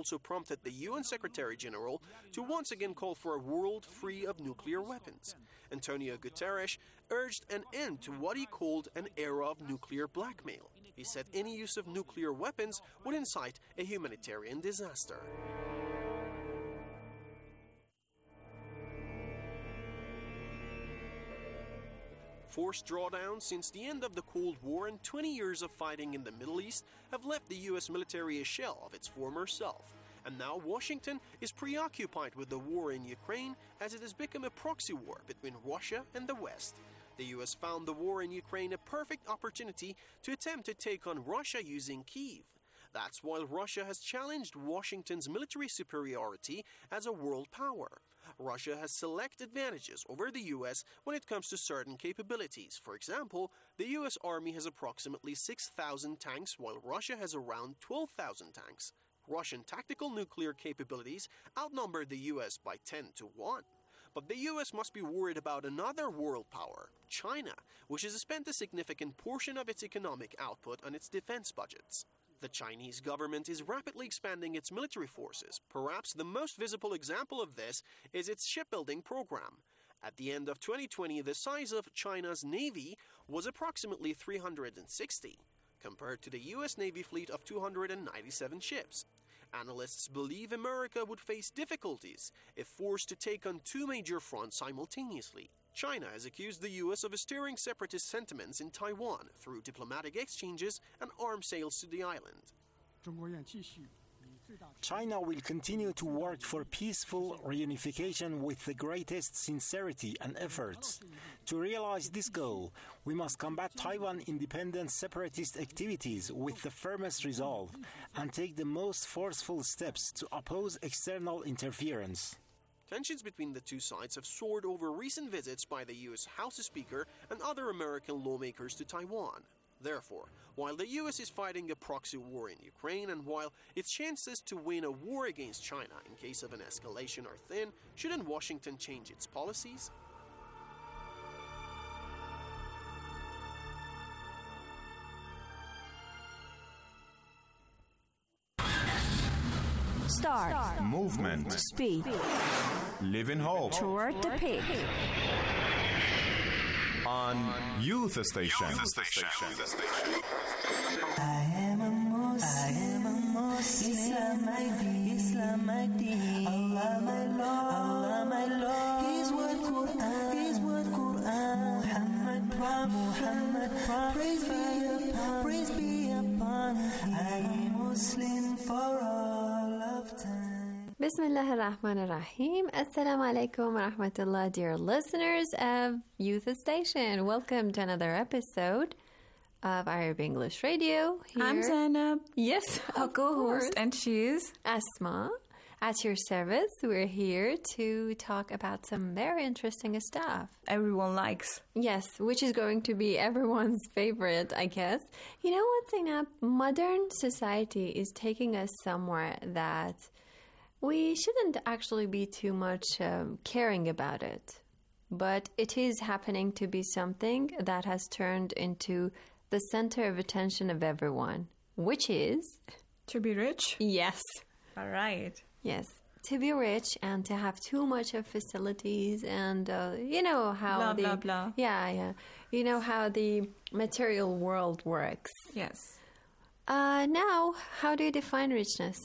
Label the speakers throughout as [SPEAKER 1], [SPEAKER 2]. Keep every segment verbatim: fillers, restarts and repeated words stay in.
[SPEAKER 1] also prompted the U N Secretary-General to once again call for a world free of nuclear weapons. Antonio Guterres urged an end to what he called an era of nuclear blackmail. He said any use of nuclear weapons would incite a humanitarian disaster. Forced drawdowns since the end of the Cold War and twenty years of fighting in the Middle East have left the U S military a shell of its former self. And now Washington is preoccupied with the war in Ukraine as it has become a proxy war between Russia and the West. The U S found the war in Ukraine a perfect opportunity to attempt to take on Russia using Kyiv. That's while Russia has challenged Washington's military superiority as a world power. Russia has select advantages over the U S when it comes to certain capabilities. For example, the U S Army has approximately six thousand tanks, while Russia has around twelve thousand tanks. Russian tactical nuclear capabilities outnumber the U S by ten to one. But the U S must be worried about another world power, China, which has spent a significant portion of its economic output on its defense budgets. The Chinese government is rapidly expanding its military forces. Perhaps the most visible example of this is its shipbuilding program. At the end of twenty twenty, the size of China's navy was approximately three hundred sixty, compared to the U S Navy fleet of two hundred ninety-seven ships. Analysts believe America would face difficulties if forced to take on two major fronts simultaneously. China has accused the U S of stirring separatist sentiments in Taiwan through diplomatic exchanges and arms sales to the island.
[SPEAKER 2] China will continue to work for peaceful reunification with the greatest sincerity and efforts. To realize this goal, we must combat Taiwan independent separatist activities with the firmest resolve and take the most forceful steps to oppose external interference.
[SPEAKER 1] Tensions between the two sides have soared over recent visits by the U S House Speaker and other American lawmakers to Taiwan. Therefore, while the U S is fighting a proxy war in Ukraine and while its chances to win a war against China in case of an escalation are thin, shouldn't Washington change its policies?
[SPEAKER 3] Start. Start.
[SPEAKER 4] Movement.
[SPEAKER 3] Speed.
[SPEAKER 4] Live in hope.
[SPEAKER 3] Toward the peak.
[SPEAKER 4] On Youth Station.
[SPEAKER 5] Youth Station. Youth Station. I am a Muslim. I am a Muslim. Islam my deen. Islam my deen. Allah my Lord. Allah my Lord. His word Quran. His word Quran. Muhammad Prophet. Muhammad Prophet. Praise be upon. Praise be upon. I am Muslim for all of time.
[SPEAKER 6] Bismillah ar-Rahman ar-Rahim. Assalamu alaikum wa rahmatullah, dear listeners of Youth Station. Welcome to another episode of Arab English Radio. Here.
[SPEAKER 7] I'm Zainab.
[SPEAKER 6] Yes,
[SPEAKER 7] our co-host, and she's
[SPEAKER 6] Asma. At your service, we're here to talk about some very interesting stuff.
[SPEAKER 7] Everyone likes.
[SPEAKER 6] Yes, which is going to be everyone's favorite, I guess. You know what, Zainab? Modern society is taking us somewhere that we shouldn't actually be too much um, caring about it. But it is happening to be something that has turned into the center of attention of everyone, which is...
[SPEAKER 7] To be rich?
[SPEAKER 6] Yes.
[SPEAKER 7] All right.
[SPEAKER 6] Yes. To be rich and to have too much of facilities and, uh, you know, how
[SPEAKER 7] blah,
[SPEAKER 6] the...
[SPEAKER 7] Blah, blah, blah.
[SPEAKER 6] Yeah, yeah. You know how the material world works.
[SPEAKER 7] Yes.
[SPEAKER 6] Uh, now, how do you define richness?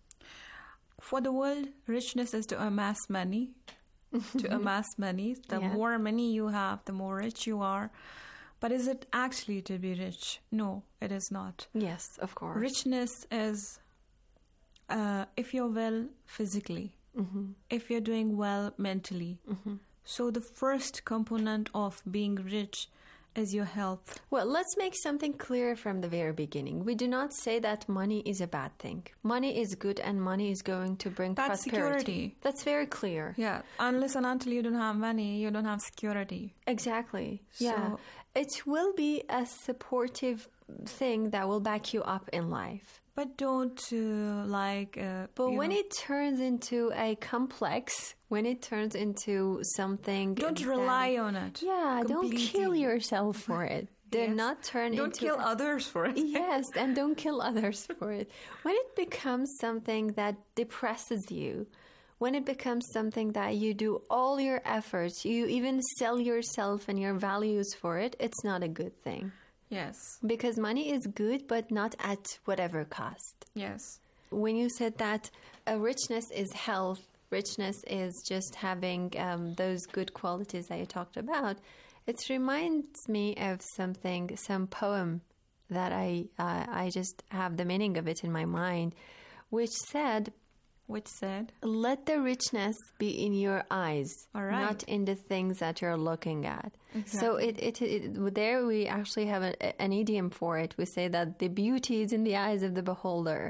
[SPEAKER 7] For the world, richness is to amass money. to amass money. The
[SPEAKER 6] yeah.
[SPEAKER 7] more money you have, the more rich you are. But is it actually to be rich? No, it is not.
[SPEAKER 6] Yes, of course.
[SPEAKER 7] Richness is uh, if you're well physically, mm-hmm. if you're doing well mentally. Mm-hmm. So the first component of being rich is your health.
[SPEAKER 6] Well, let's make something clear from the very beginning. We do not say that money is a bad thing. Money is good and money is going to bring
[SPEAKER 7] That's
[SPEAKER 6] prosperity.
[SPEAKER 7] Security.
[SPEAKER 6] That's very clear.
[SPEAKER 7] Yeah. Unless and until you don't have money, you don't have security.
[SPEAKER 6] Exactly.
[SPEAKER 7] So,
[SPEAKER 6] yeah. It will be a supportive thing that will back you up in life.
[SPEAKER 7] But don't uh, like... Uh,
[SPEAKER 6] but when
[SPEAKER 7] know,
[SPEAKER 6] it turns into a complex, when it turns into something...
[SPEAKER 7] Don't rely that, on it.
[SPEAKER 6] Yeah,
[SPEAKER 7] completely.
[SPEAKER 6] Don't kill yourself for it. Do
[SPEAKER 7] Yes.
[SPEAKER 6] not turn
[SPEAKER 7] Don't
[SPEAKER 6] into...
[SPEAKER 7] kill others for it.
[SPEAKER 6] Yes, and don't kill others for it. When it becomes something that depresses you, when it becomes something that you do all your efforts, you even sell yourself and your values for it, it's not a good thing.
[SPEAKER 7] Yes.
[SPEAKER 6] Because money is good, but not at whatever cost.
[SPEAKER 7] Yes.
[SPEAKER 6] When you said that uh, richness is health, richness is just having um, those good qualities that you talked about, it reminds me of something, some poem that I uh, I just have the meaning of it in my mind, which said,
[SPEAKER 7] Which said,
[SPEAKER 6] let the richness be in your eyes,
[SPEAKER 7] All right.
[SPEAKER 6] not in the things that you're looking at.
[SPEAKER 7] Exactly.
[SPEAKER 6] So it, it, it there we actually have a, an idiom for it. We say that the beauty is in the eyes of the beholder.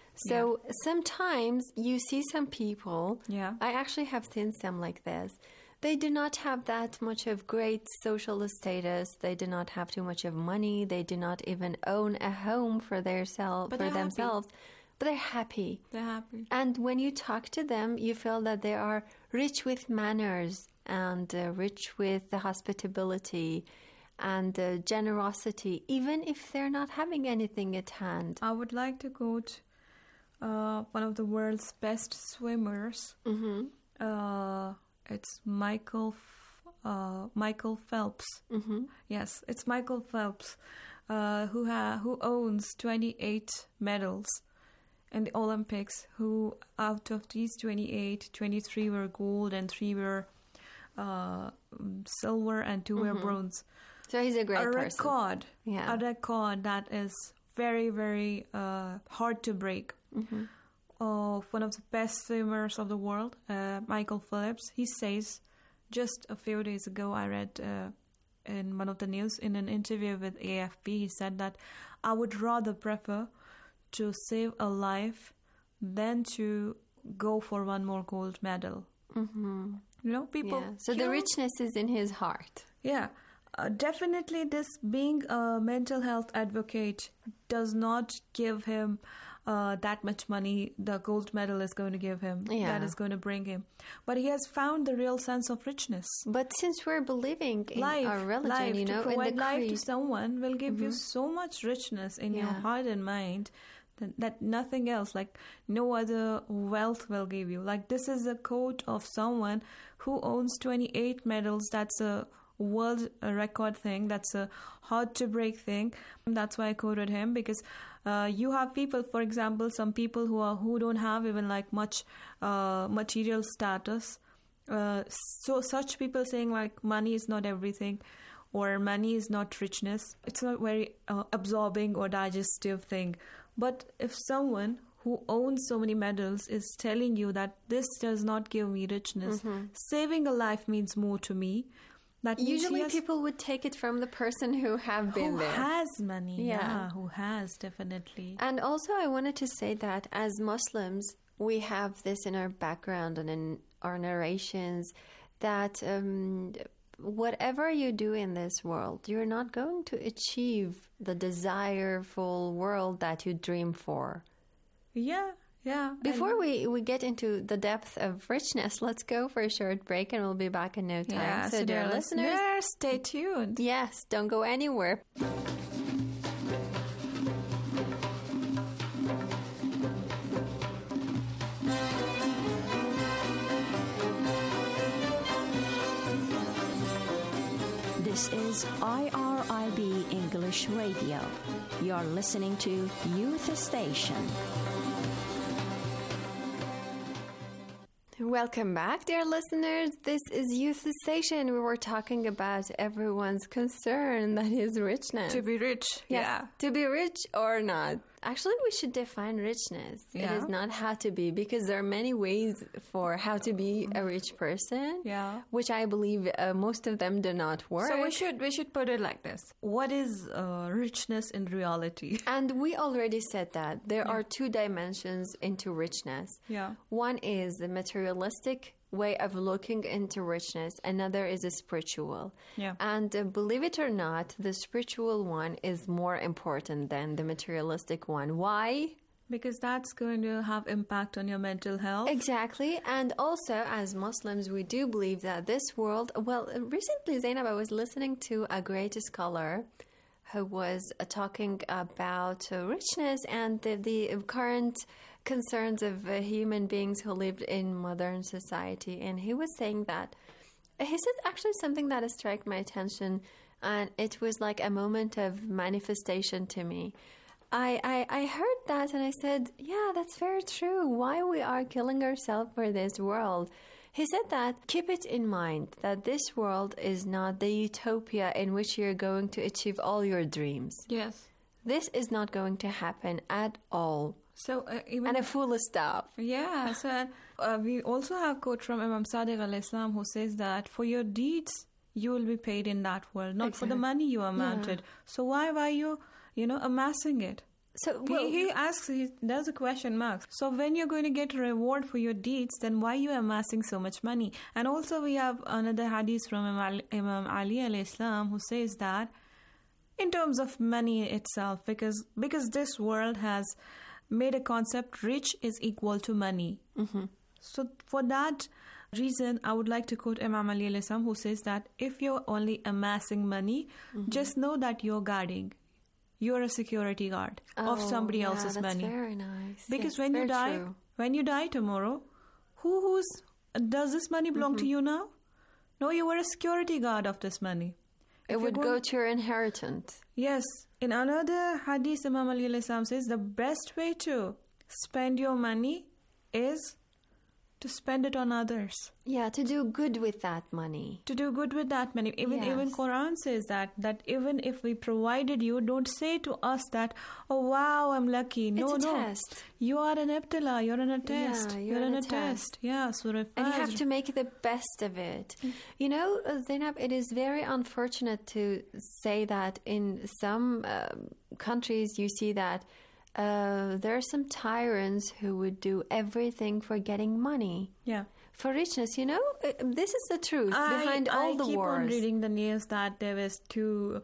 [SPEAKER 6] So sometimes you see some people,
[SPEAKER 7] Yeah.
[SPEAKER 6] I actually have seen some like this. They do not have that much of great social status. They do not have too much of money. They do not even own a home for their self,
[SPEAKER 7] But
[SPEAKER 6] for
[SPEAKER 7] they're happy.
[SPEAKER 6] themselves. But they're happy.
[SPEAKER 7] they're happy.
[SPEAKER 6] And when you talk to them, you feel that they are rich with manners and uh, rich with the hospitality and uh, generosity, even if they're not having anything at hand.
[SPEAKER 7] I would like to quote uh, one of the world's best swimmers.
[SPEAKER 6] Mm-hmm.
[SPEAKER 7] Uh, it's Michael F- uh, Michael Phelps.
[SPEAKER 6] Mm-hmm.
[SPEAKER 7] Yes, it's Michael Phelps, uh, who ha- who owns twenty-eight medals in the Olympics. Who out of these twenty-eight, twenty-three were gold and three were uh, silver and two were bronze.
[SPEAKER 6] So he's a great
[SPEAKER 7] a
[SPEAKER 6] person.
[SPEAKER 7] record,
[SPEAKER 6] Yeah.
[SPEAKER 7] a record that is very, very uh, hard to break.
[SPEAKER 6] Mm-hmm.
[SPEAKER 7] Of one of the best swimmers of the world, uh, Michael Phelps, he says, just a few days ago, I read uh, in one of the news, in an interview with A F P, he said that I would rather prefer to save a life than to go for one more gold medal.
[SPEAKER 6] Mm-hmm.
[SPEAKER 7] You know, people.
[SPEAKER 6] Yeah. So the
[SPEAKER 7] kill-
[SPEAKER 6] richness is in his heart.
[SPEAKER 7] Yeah, uh, definitely this being a mental health advocate does not give him uh, that much money the gold medal is going to give him,
[SPEAKER 6] Yeah.
[SPEAKER 7] that is going to bring him. But he has found the real sense of richness.
[SPEAKER 6] But since we're believing in
[SPEAKER 7] Life,
[SPEAKER 6] our religion,
[SPEAKER 7] life,
[SPEAKER 6] you know,
[SPEAKER 7] to
[SPEAKER 6] in
[SPEAKER 7] provide
[SPEAKER 6] the
[SPEAKER 7] life
[SPEAKER 6] creed,
[SPEAKER 7] to someone will give you so much richness in your
[SPEAKER 6] Yeah.
[SPEAKER 7] heart and mind that, that nothing else, like no other wealth will give you. Like this is a quote of someone who owns twenty-eight medals. That's a world record thing. That's a hard to break thing. That's why I quoted him, because uh, you have people, for example, some people who are who don't have even like much uh, material status. Uh, so such people saying like money is not everything, or money is not richness. It's not very uh, absorbing or digestive thing. But if someone who owns so many medals is telling you that this does not give me richness, saving a life means more to me. That means he
[SPEAKER 6] usually
[SPEAKER 7] has-
[SPEAKER 6] people would take it from the person who have been
[SPEAKER 7] who
[SPEAKER 6] there.
[SPEAKER 7] has money,
[SPEAKER 6] Yeah.
[SPEAKER 7] yeah, who has definitely.
[SPEAKER 6] And also, I wanted to say that as Muslims, we have this in our background and in our narrations that um, whatever you do in this world, you're not going to achieve the desireful world that you dream for.
[SPEAKER 7] Yeah, yeah.
[SPEAKER 6] Before
[SPEAKER 7] and-
[SPEAKER 6] we, we get into the depth of richness, let's go for a short break and we'll be back in no time.
[SPEAKER 7] yeah,
[SPEAKER 6] so, dear listeners,
[SPEAKER 7] stay tuned.
[SPEAKER 6] yes, don't go anywhere.
[SPEAKER 3] This is I R I B English Radio. You're listening to Youth Station.
[SPEAKER 6] Welcome back, dear listeners. This is Youth Station. We were talking about everyone's concern, that is richness.
[SPEAKER 7] To be rich,
[SPEAKER 6] Yes,
[SPEAKER 7] yeah.
[SPEAKER 6] to be rich or not. Actually, we should define richness. It
[SPEAKER 7] Yeah.
[SPEAKER 6] is not how to be, because there are many ways for how to be a rich person.
[SPEAKER 7] Yeah.
[SPEAKER 6] Which I believe uh, most of them do not work.
[SPEAKER 7] So we should we should put it like this: what is uh, richness in reality?
[SPEAKER 6] And we already said that there are two dimensions into richness.
[SPEAKER 7] Yeah.
[SPEAKER 6] One is the materialistic way of looking into richness. Another is a spiritual.
[SPEAKER 7] Yeah.
[SPEAKER 6] And uh, believe it or not, the spiritual one is more important than the materialistic one. Why?
[SPEAKER 7] Because that's going to have impact on your mental health.
[SPEAKER 6] Exactly. And also, as Muslims, we do believe that this world... Well, recently, Zainab, I was listening to a great scholar who was uh, talking about uh, richness and the, the current concerns of uh, human beings who lived in modern society. And he was saying that, he said actually something that has struck my attention, and it was like a moment of manifestation to me. I, I, I heard that and I said, yeah, that's very true. Why we are killing ourselves for this world? He said that, keep it in mind that this world is not the utopia in which you're going to achieve all your dreams.
[SPEAKER 7] Yes.
[SPEAKER 6] This is not going to happen at all.
[SPEAKER 7] So uh, even
[SPEAKER 6] And a full stop.
[SPEAKER 7] Yeah, so uh, we also have quote from Imam Sadiq al-Islam who says that for your deeds, you will be paid in that world, not
[SPEAKER 6] Exactly.
[SPEAKER 7] for the money you amounted.
[SPEAKER 6] Yeah.
[SPEAKER 7] So why were you, you know, amassing it?
[SPEAKER 6] So well,
[SPEAKER 7] he, he asks, he does a question mark. So when you're going to get a reward for your deeds, then why are you amassing so much money? And also we have another hadith from Imam Ali, Imam Ali al-Islam who says that in terms of money itself, because because this world has made a concept rich is equal to money.
[SPEAKER 6] Mm-hmm.
[SPEAKER 7] So for that reason, I would like to quote Imam Ali al-Islam who says that if you're only amassing money,
[SPEAKER 6] Mm-hmm.
[SPEAKER 7] just know that you're guarding. You're a security guard of
[SPEAKER 6] oh,
[SPEAKER 7] somebody
[SPEAKER 6] yeah,
[SPEAKER 7] else's
[SPEAKER 6] that's
[SPEAKER 7] money.
[SPEAKER 6] very nice.
[SPEAKER 7] Because
[SPEAKER 6] Yes,
[SPEAKER 7] when you
[SPEAKER 6] very
[SPEAKER 7] die,
[SPEAKER 6] true.
[SPEAKER 7] when you die tomorrow, who who's does this money belong
[SPEAKER 6] Mm-hmm.
[SPEAKER 7] to you now? No, you were a security guard of this money.
[SPEAKER 6] It
[SPEAKER 7] If you're
[SPEAKER 6] would go
[SPEAKER 7] going-
[SPEAKER 6] to your inheritance.
[SPEAKER 7] Yes. In another hadith, Imam Ali alayhi salam says the best way to spend your money is to spend it on others.
[SPEAKER 6] Yeah, to do good with that money.
[SPEAKER 7] To do good with that money. Even
[SPEAKER 6] Yes.
[SPEAKER 7] even Quran says that that even if we provided you, don't say to us that, oh wow, I'm lucky. No,
[SPEAKER 6] It's a
[SPEAKER 7] no.
[SPEAKER 6] test.
[SPEAKER 7] You are an ibtila, you're in a test.
[SPEAKER 6] Yeah,
[SPEAKER 7] you're,
[SPEAKER 6] you're
[SPEAKER 7] in
[SPEAKER 6] in
[SPEAKER 7] a
[SPEAKER 6] a
[SPEAKER 7] test.
[SPEAKER 6] test.
[SPEAKER 7] Yeah, Surah
[SPEAKER 6] And you have
[SPEAKER 7] Fajr.
[SPEAKER 6] to make the best of it. You know, uh, Zainab, it is very unfortunate to say that in some um countries you see that uh, there are some tyrants who would do everything for getting money.
[SPEAKER 7] Yeah.
[SPEAKER 6] For richness, you know, Uh, this is the truth behind
[SPEAKER 7] I,
[SPEAKER 6] all
[SPEAKER 7] I
[SPEAKER 6] the
[SPEAKER 7] keep
[SPEAKER 6] wars.
[SPEAKER 7] on reading the news that there was two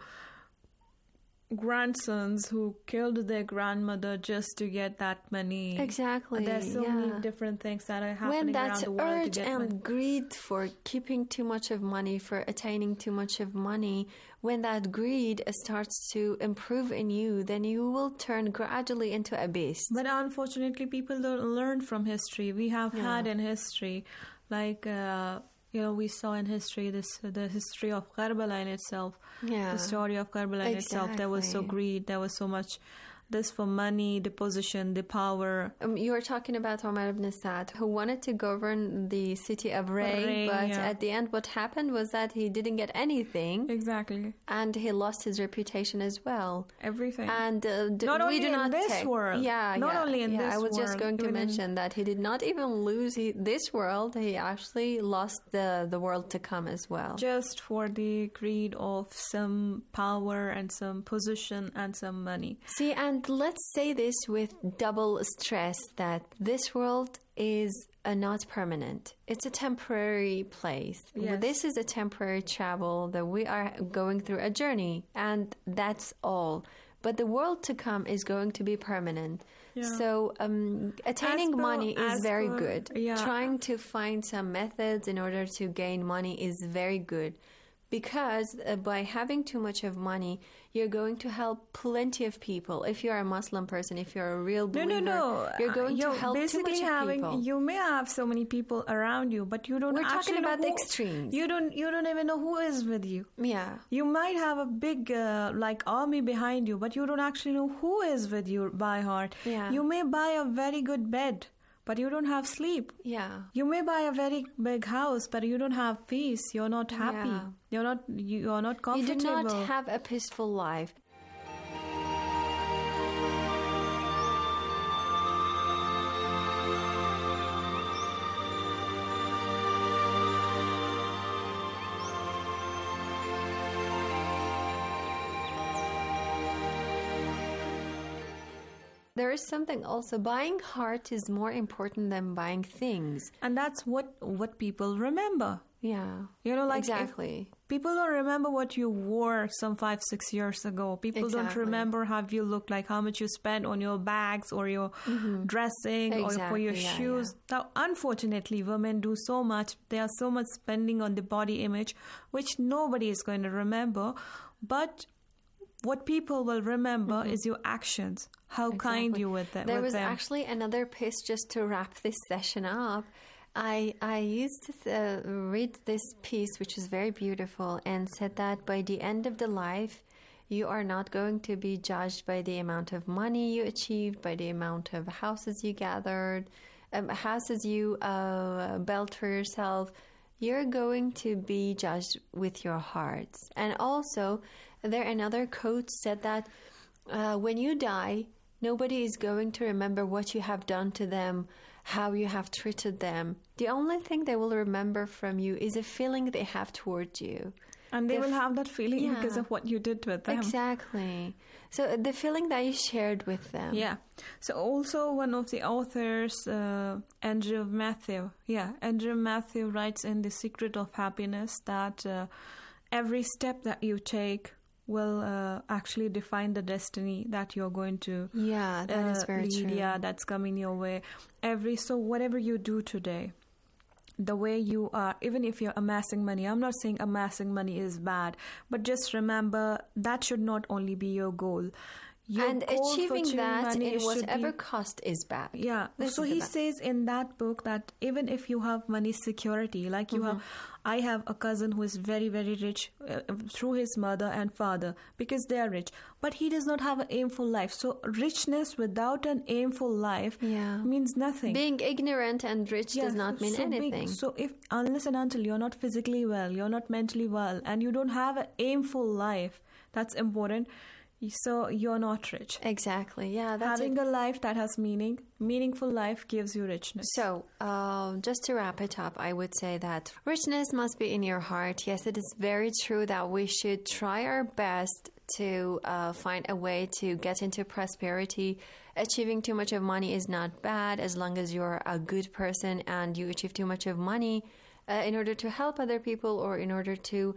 [SPEAKER 7] grandsons who killed their grandmother just to get that money.
[SPEAKER 6] Exactly.
[SPEAKER 7] There's so
[SPEAKER 6] yeah.
[SPEAKER 7] many different things that are happening
[SPEAKER 6] When
[SPEAKER 7] around
[SPEAKER 6] that
[SPEAKER 7] the world to
[SPEAKER 6] urge
[SPEAKER 7] get
[SPEAKER 6] and
[SPEAKER 7] money.
[SPEAKER 6] greed for keeping too much of money, for attaining too much of money, when that greed starts to improve in you, then you will turn gradually into a beast.
[SPEAKER 7] But unfortunately, people don't learn from history. We have
[SPEAKER 6] Yeah.
[SPEAKER 7] had in history, like uh, you know, we saw in history this the history of Karbala in itself.
[SPEAKER 6] Yeah.
[SPEAKER 7] The story of Karbala in itself. There was so
[SPEAKER 6] Exactly.
[SPEAKER 7] greed. There was so much. This for money, the position, the power.
[SPEAKER 6] Um, you were talking about Omar ibn Saad, who wanted to govern the city of Ray,
[SPEAKER 7] Ray,
[SPEAKER 6] but
[SPEAKER 7] yeah.
[SPEAKER 6] at the end what happened was that he didn't get anything,
[SPEAKER 7] Exactly.
[SPEAKER 6] and he lost his reputation as well.
[SPEAKER 7] Everything.
[SPEAKER 6] And uh, d-
[SPEAKER 7] Not
[SPEAKER 6] we
[SPEAKER 7] only
[SPEAKER 6] do
[SPEAKER 7] in
[SPEAKER 6] not
[SPEAKER 7] this
[SPEAKER 6] take-
[SPEAKER 7] world.
[SPEAKER 6] Yeah,
[SPEAKER 7] Not
[SPEAKER 6] yeah,
[SPEAKER 7] only in
[SPEAKER 6] yeah.
[SPEAKER 7] this
[SPEAKER 6] I was just
[SPEAKER 7] world,
[SPEAKER 6] going to
[SPEAKER 7] even in-
[SPEAKER 6] mention that he did not even lose he, this world. He actually lost the the world to come as well.
[SPEAKER 7] Just for the greed of some power and some position and some money.
[SPEAKER 6] See, and let's say this with double stress that this world is uh, not permanent. It's a temporary place.
[SPEAKER 7] Yes.
[SPEAKER 6] This is a temporary travel that we are going through a journey, and that's all. But the world to come is going to be permanent.
[SPEAKER 7] Yeah.
[SPEAKER 6] So um, attaining
[SPEAKER 7] As per-
[SPEAKER 6] money is
[SPEAKER 7] as
[SPEAKER 6] very
[SPEAKER 7] per-
[SPEAKER 6] good.
[SPEAKER 7] yeah.
[SPEAKER 6] Trying to find some methods in order to gain money is very good. Because uh, by having too much of money, you're going to help plenty of people. If you're a Muslim person, if you're a real
[SPEAKER 7] No,
[SPEAKER 6] believer,
[SPEAKER 7] no, no.
[SPEAKER 6] you're going
[SPEAKER 7] You're
[SPEAKER 6] to help too
[SPEAKER 7] basically
[SPEAKER 6] much of
[SPEAKER 7] having,
[SPEAKER 6] people.
[SPEAKER 7] You may have so many people around you, but you don't
[SPEAKER 6] We're
[SPEAKER 7] actually
[SPEAKER 6] talking
[SPEAKER 7] know
[SPEAKER 6] about the
[SPEAKER 7] who-
[SPEAKER 6] extremes.
[SPEAKER 7] You don't. You don't even know who is with you.
[SPEAKER 6] Yeah.
[SPEAKER 7] You might have a big uh, like army behind you, but you don't actually know who is with you by heart.
[SPEAKER 6] Yeah.
[SPEAKER 7] You may buy a very good bed, but you don't have sleep.
[SPEAKER 6] Yeah.
[SPEAKER 7] You may buy a very big house, but you don't have peace. You're not happy.
[SPEAKER 6] Yeah.
[SPEAKER 7] You're not. You are not
[SPEAKER 6] You
[SPEAKER 7] comfortable.
[SPEAKER 6] do not have a peaceful life. There is something also. Buying heart is more important than buying things.
[SPEAKER 7] and that's what what people remember.
[SPEAKER 6] Yeah.
[SPEAKER 7] You know, like if
[SPEAKER 6] exactly.
[SPEAKER 7] people don't remember what you wore some five, six years ago. People don't
[SPEAKER 6] Exactly.
[SPEAKER 7] remember how you look, like how much you spent on your bags or your dressing or for your
[SPEAKER 6] Exactly, yeah,
[SPEAKER 7] shoes. Now, unfortunately, women do so much. They are so much spending on the body image, which nobody is going to remember. But what people will remember
[SPEAKER 6] Mhm.
[SPEAKER 7] is your actions, how
[SPEAKER 6] Exactly.
[SPEAKER 7] kind you with them.
[SPEAKER 6] There
[SPEAKER 7] with
[SPEAKER 6] was
[SPEAKER 7] them.
[SPEAKER 6] actually another piece just to wrap this session up. I I used to uh, read this piece, which is very beautiful, and said that by the end of the life, you are not going to be judged by the amount of money you achieved, by the amount of houses you gathered, um, houses you uh, built for yourself. You're going to be judged with your hearts. And also, there another quote said that uh, when you die, nobody is going to remember what you have done to them, how you have treated them. The only thing they will remember from you is a feeling they have towards you.
[SPEAKER 7] And they
[SPEAKER 6] The
[SPEAKER 7] will
[SPEAKER 6] f-
[SPEAKER 7] have that feeling
[SPEAKER 6] Yeah.
[SPEAKER 7] because of what you did with them.
[SPEAKER 6] Exactly. So the feeling that you shared with them.
[SPEAKER 7] Yeah. So also one of the authors, uh, Andrew Matthew, yeah, Andrew Matthew writes in The Secret of Happiness that uh, every step that you take will uh, actually define the destiny that you're going to
[SPEAKER 6] Yeah, that is
[SPEAKER 7] uh,
[SPEAKER 6] very
[SPEAKER 7] lead.
[SPEAKER 6] true.
[SPEAKER 7] Yeah, that's coming your way. Every so whatever you do today, the way you are, even if you're amassing money, I'm not saying amassing money is bad, but just remember that should not only be your goal. Your
[SPEAKER 6] and
[SPEAKER 7] goal for
[SPEAKER 6] achieving
[SPEAKER 7] achieving
[SPEAKER 6] that
[SPEAKER 7] money
[SPEAKER 6] in
[SPEAKER 7] should
[SPEAKER 6] whatever
[SPEAKER 7] be-
[SPEAKER 6] cost is bad.
[SPEAKER 7] yeah.
[SPEAKER 6] This
[SPEAKER 7] So
[SPEAKER 6] is the
[SPEAKER 7] he
[SPEAKER 6] bad.
[SPEAKER 7] says in that book that even if you have money security, like you have, I have a cousin who is very, very rich uh, through his mother and father because they are rich, but he does not have an aimful life. So richness without an aimful life
[SPEAKER 6] Yeah.
[SPEAKER 7] means nothing.
[SPEAKER 6] Being ignorant and rich
[SPEAKER 7] Yeah,
[SPEAKER 6] does not mean
[SPEAKER 7] so being-
[SPEAKER 6] anything.
[SPEAKER 7] so if unless and until you're not physically well, you're not mentally well, and you don't have an aimful life, that's important. So you're not rich.
[SPEAKER 6] Exactly. Yeah, that's
[SPEAKER 7] Having
[SPEAKER 6] it.
[SPEAKER 7] a life that has meaning, meaningful life gives you richness.
[SPEAKER 6] So, uh, just to wrap it up, I would say that richness must be in your heart. Yes, it is very true that we should try our best to uh, find a way to get into prosperity. Achieving too much of money is not bad as long as you're a good person and you achieve too much of money uh, in order to help other people or in order to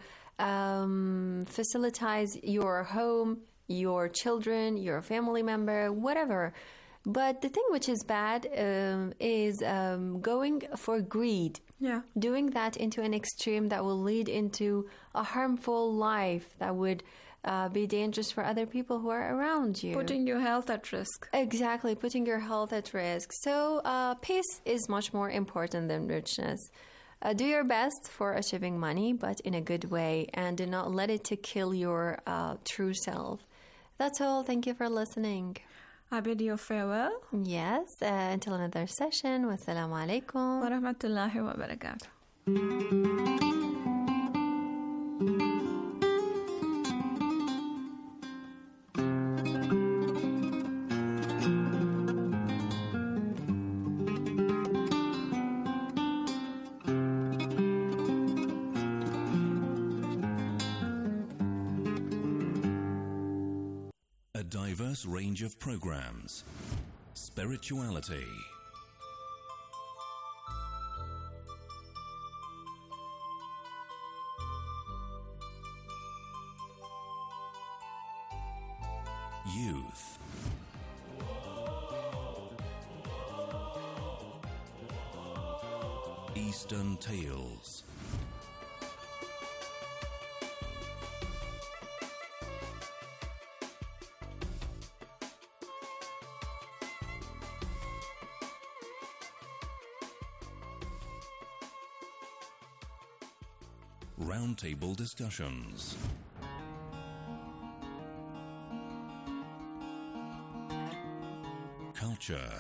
[SPEAKER 6] um, facilitate your home, your children, your family member, whatever. But the thing which is bad um, is um, going for greed.
[SPEAKER 7] Yeah.
[SPEAKER 6] Doing that into an extreme that will lead into a harmful life that would uh, be dangerous for other people who are around you.
[SPEAKER 7] Putting your health at risk.
[SPEAKER 6] Exactly, putting your health at risk. So, uh, peace is much more important than richness. Uh, do your best for achieving money, but in a good way, and do not let it to kill your uh, true self. That's all. Thank you for listening.
[SPEAKER 7] I bid you farewell.
[SPEAKER 6] Yes, uh, until another session. Wassalamu alaikum.
[SPEAKER 7] Wa rahmatullahi wa barakatuh.
[SPEAKER 8] A diverse range of programs. Spirituality. Youth. Eastern Tales. Roundtable discussions. Culture.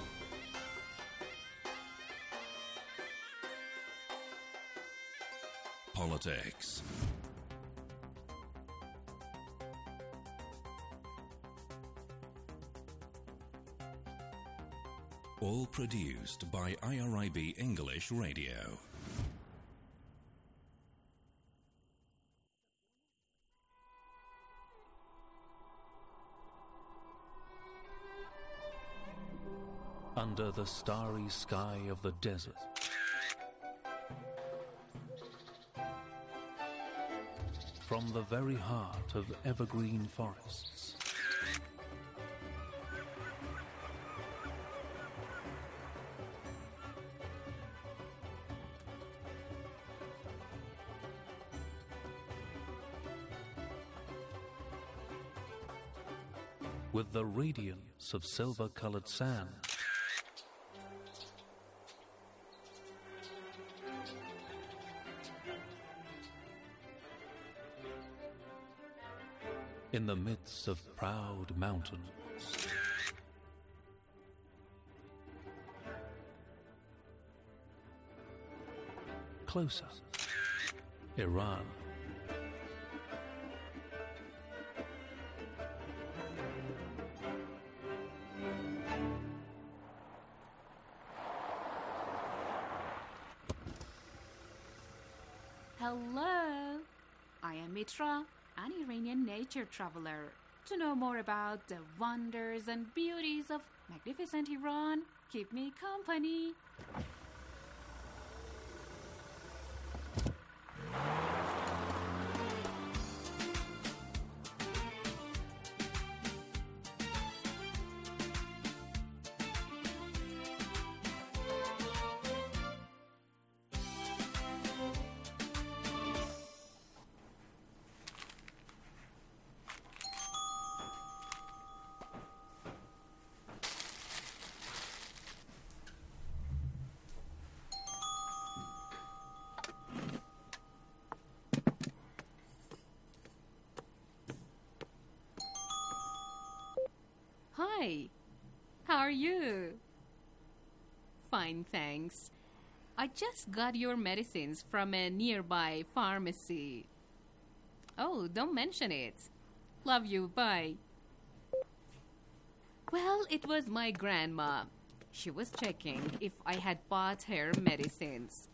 [SPEAKER 8] Politics. All produced by I R I B English Radio.
[SPEAKER 9] Under the starry sky of the desert, from the very heart of evergreen forests, with the radiance of silver-colored sand. In the midst of proud mountains, closer, Iran.
[SPEAKER 10] Hello, I am Mitra, an Iranian nature traveler. To know more about the wonders and beauties of magnificent Iran, keep me company. Hi, how are you? Fine, thanks. I just got your medicines from a nearby pharmacy. Oh, don't mention it. Love you, bye. Well, it was my grandma. She was checking if I had bought her medicines.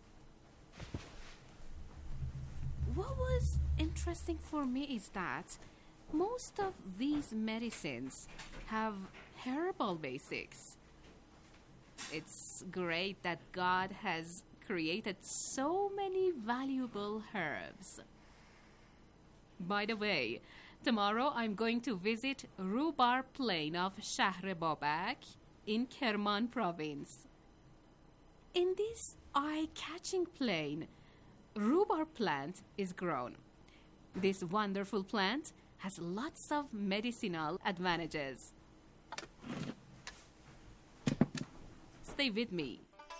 [SPEAKER 10] What was interesting for me is that most of these medicines have herbal basics. It's great that God has created so many valuable herbs. By the way, tomorrow I'm going to visit Rhubarb Plain of Shahr Babak in Kerman province. In this eye-catching plain, rhubarb plant is grown. This wonderful plant has lots of medicinal advantages. Stay with me.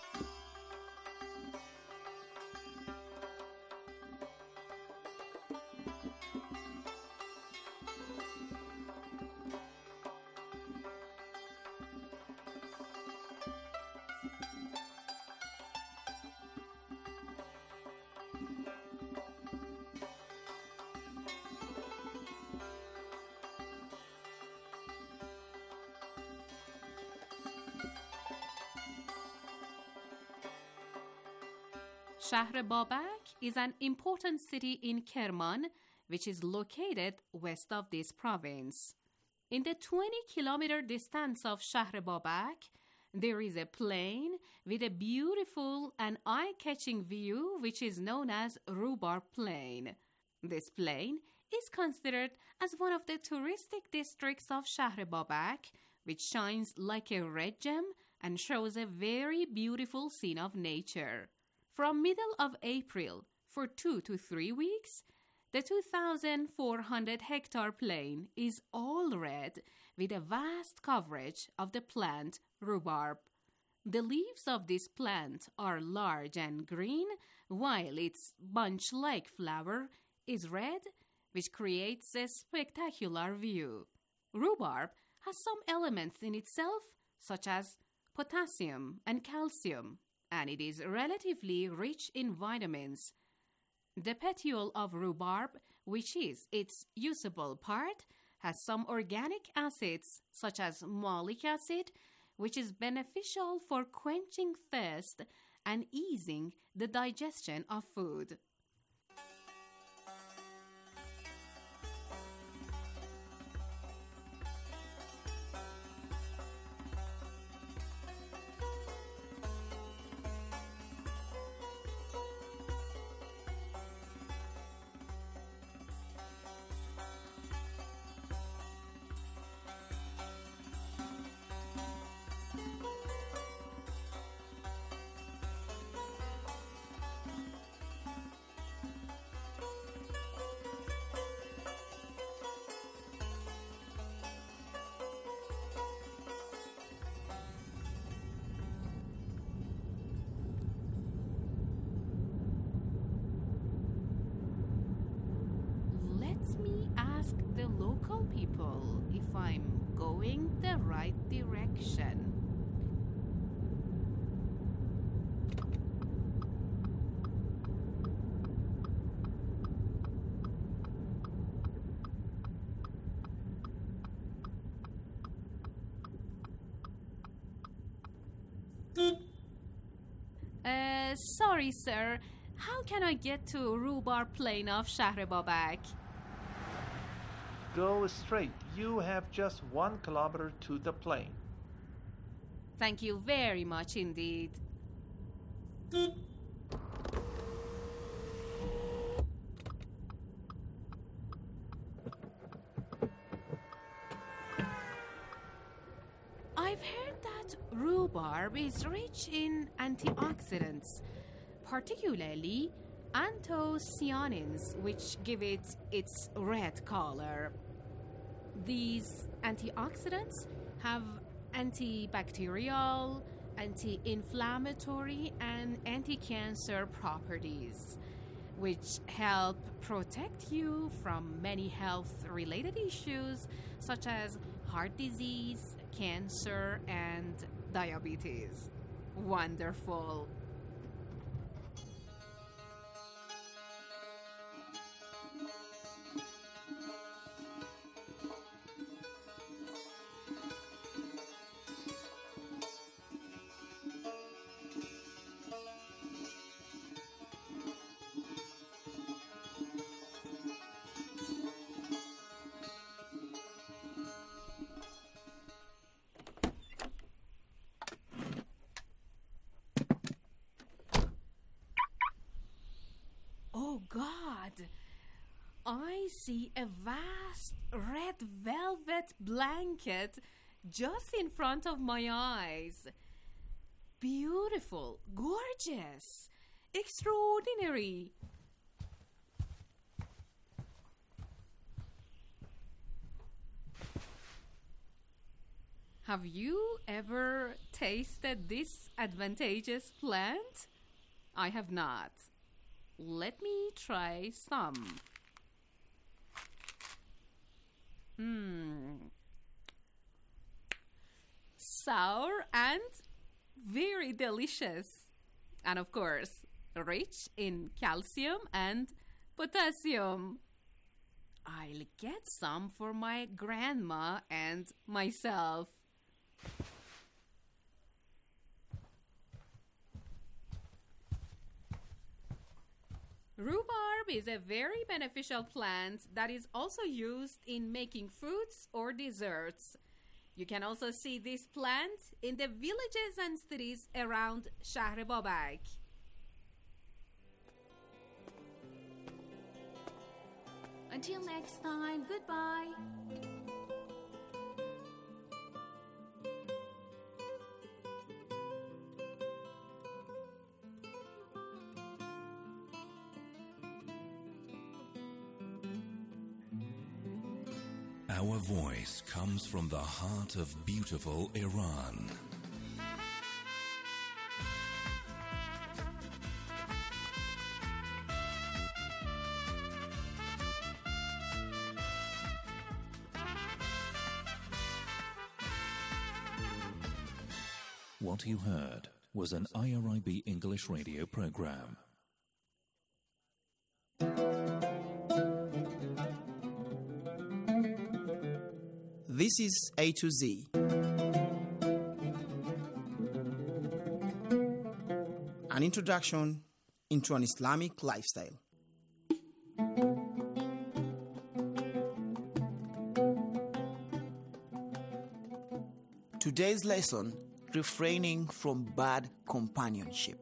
[SPEAKER 10] Shahr Babak is an important city in Kerman, which is located west of this province. In the twenty kilometer distance of Shahr Babak, there is a plain with a beautiful and eye-catching view which is known as Rhubarb Plain. This plain is considered as one of the touristic districts of Shahr Babak, which shines like a red gem and shows a very beautiful scene of nature. From middle of April for two to three weeks, the two thousand four hundred hectare plain is all red with a vast coverage of the plant rhubarb. The leaves of this plant are large and green, while its bunch-like flower is red, which creates a spectacular view. Rhubarb has some elements in itself, such as potassium and calcium, and it is relatively rich in vitamins. The petiole of rhubarb, which is its usable part, has some organic acids such as malic acid, which is beneficial for quenching thirst and easing the digestion of food. local people if I'm going the right direction. Uh, sorry, sir. How can I get to Rhubarb Plain of Shahr Babak?
[SPEAKER 11] Go straight. You have just one kilometer to the plain.
[SPEAKER 10] Thank you very much indeed. I've heard that rhubarb is rich in antioxidants, particularly anthocyanins, which give it its red color. These antioxidants have antibacterial, anti-inflammatory, and anti-cancer properties, which help protect you from many health-related issues such as heart disease, cancer, and diabetes. Wonderful. Oh God, I see a vast red velvet blanket just in front of my eyes. Beautiful, gorgeous, extraordinary. Have you ever tasted this advantageous plant? I have not. Let me try some. Hmm. Sour and very delicious. And of course, rich in calcium and potassium. I'll get some for my grandma and myself. Rhubarb is a very beneficial plant that is also used in making fruits or desserts. You can also see this plant in the villages and cities around Shahr Babak. Until next time, goodbye.
[SPEAKER 8] Our voice comes from the heart of beautiful Iran. What you heard was an I R I B English radio program.
[SPEAKER 12] This is A to Z. An introduction into an Islamic lifestyle. Today's lesson, refraining from bad companionship.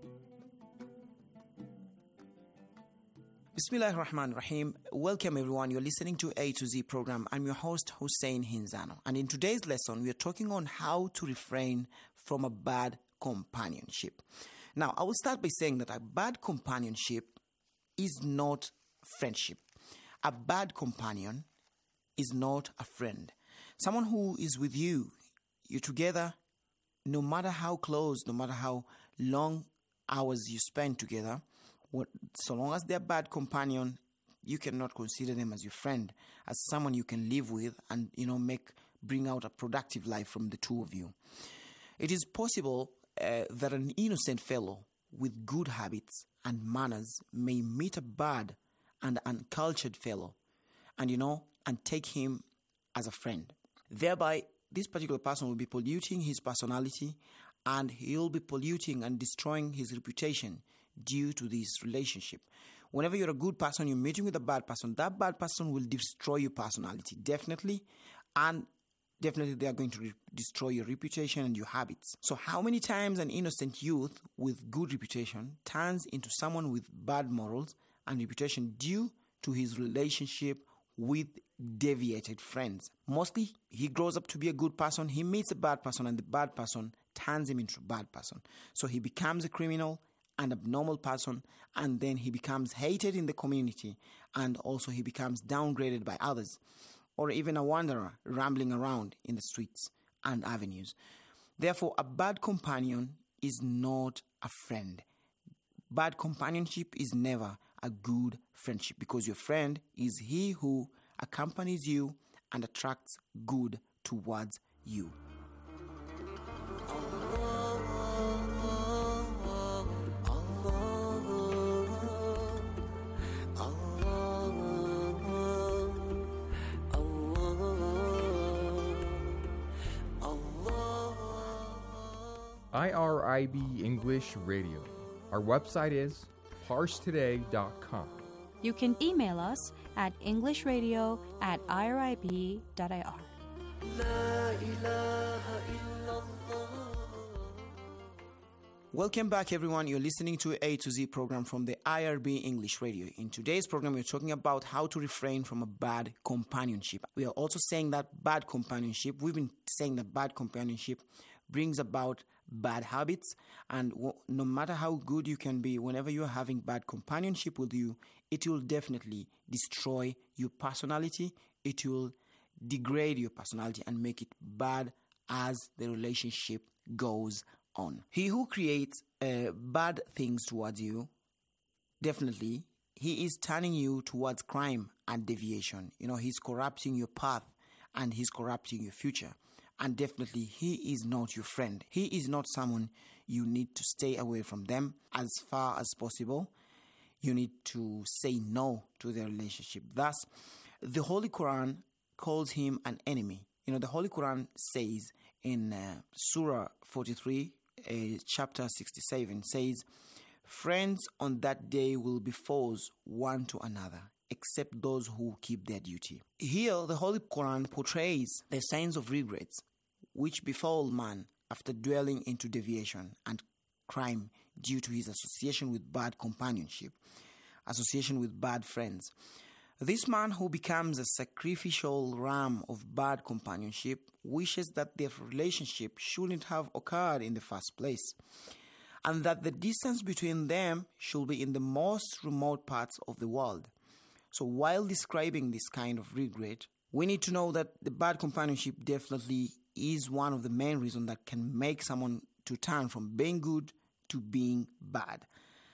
[SPEAKER 12] Bismillahir Rahmanir Rahim. Welcome everyone. You're listening to A to Z program. I'm your host Hussein Hinzano. And in today's lesson, we are talking on how to refrain from a bad companionship. Now, I will start by saying that a bad companionship is not friendship. A bad companion is not a friend. Someone who is with you, you're together, no matter how close, no matter how long hours you spend together, what, so long as they're a bad companion, you cannot consider them as your friend, as someone you can live with and, you know, make bring out a productive life from the two of you. It is possible uh, that an innocent fellow with good habits and manners may meet a bad and uncultured fellow and, you know, and take him as a friend. Thereby, this particular person will be polluting his personality and he'll be polluting and destroying his reputation due to this relationship. Whenever you're a good person, you're meeting with a bad person, that bad person will destroy your personality, definitely, and definitely they are going to re- destroy your reputation and your habits. So how many times an innocent youth with good reputation turns into someone with bad morals and reputation due to his relationship with deviated friends? Mostly, he grows up to be a good person, he meets a bad person, and the bad person turns him into a bad person. So he becomes a criminal, an abnormal person, and then he becomes hated in the community, and also he becomes downgraded by others, or even a wanderer rambling around in the streets and avenues. Therefore, a bad companion is not a friend. Bad companionship is never a good friendship, because your friend is he who accompanies you and attracts good towards you.
[SPEAKER 13] I R I B English Radio. Our website is parse today dot com.
[SPEAKER 14] You can email us at englishradio at irib dot I R.
[SPEAKER 12] Welcome back, everyone. You're listening to A to Z program from the I R B English Radio. In today's program, we're talking about how to refrain from a bad companionship. We are also saying that bad companionship, we've been saying that bad companionship brings about bad habits, and w- no matter how good you can be, whenever you're having bad companionship with you, it will definitely destroy your personality. It will degrade your personality and make it bad as the relationship goes on. He who creates uh, bad things towards you, definitely, he is turning you towards crime and deviation. You know, he's corrupting your path and he's corrupting your future. And definitely, he is not your friend. He is not someone you need to stay away from them as far as possible. You need to say no to their relationship. Thus, the Holy Quran calls him an enemy. You know, the Holy Quran says in uh, Surah forty-three, uh, chapter sixty-seven, says, "Friends on that day will be foes one to another, except those who keep their duty." Here, the Holy Quran portrays the signs of regrets which befall man after dwelling into deviation and crime due to his association with bad companionship, association with bad friends. This man who becomes a sacrificial ram of bad companionship wishes that their relationship shouldn't have occurred in the first place, and that the distance between them should be in the most remote parts of the world. So while describing this kind of regret, we need to know that the bad companionship definitely is one of the main reasons that can make someone to turn from being good to being bad.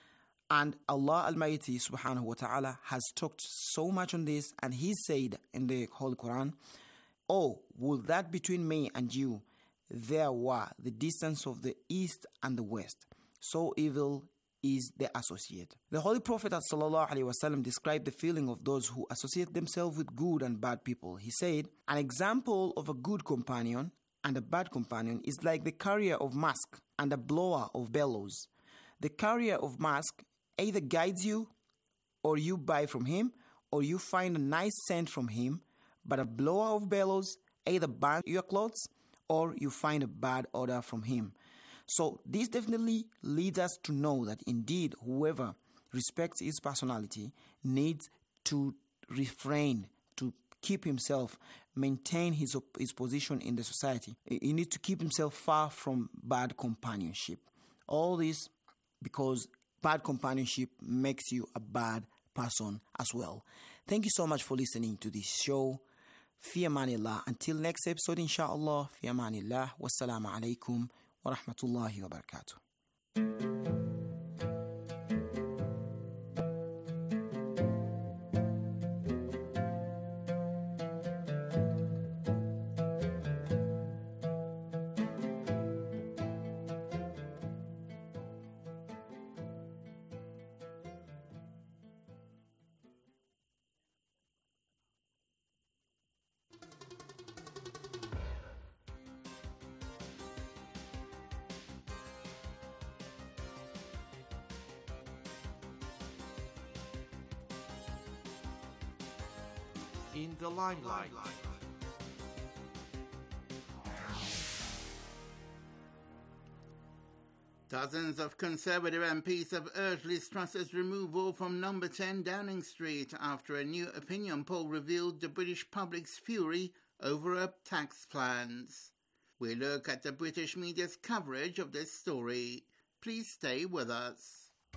[SPEAKER 12] And Allah Almighty subhanahu wa ta'ala has talked so much on this, and He said in the Holy Quran, "Oh, would that between me and you there were the distance of the east and the west, so evil is the associate." The Holy Prophet sallallahu alaihi wasallam described the feeling of those who associate themselves with good and bad people. He said, "An example of a good companion and a bad companion is like the carrier of musk and a blower of bellows. The carrier of musk either guides you, or you buy from him, or you find a nice scent from him, but a blower of bellows either burns your clothes, or you find a bad odor from him." So this definitely leads us to know that indeed whoever respects his personality needs to refrain, to keep himself, maintain his his position in the society. He needs to keep himself far from bad companionship. All this because bad companionship makes you a bad person as well. Thank you so much for listening to this show. Fi amanillah. Until next episode, inshallah. Fi amanillah. Wassalamu alaikum wa rahmatullahi wa barakatuh.
[SPEAKER 11] in the limelight.
[SPEAKER 15] Dozens of Conservative M Ps have urged Liz Truss's removal from number ten Downing Street after a new opinion poll revealed the British public's fury over her tax plans. We look at the British media's coverage of this story. Please stay with us.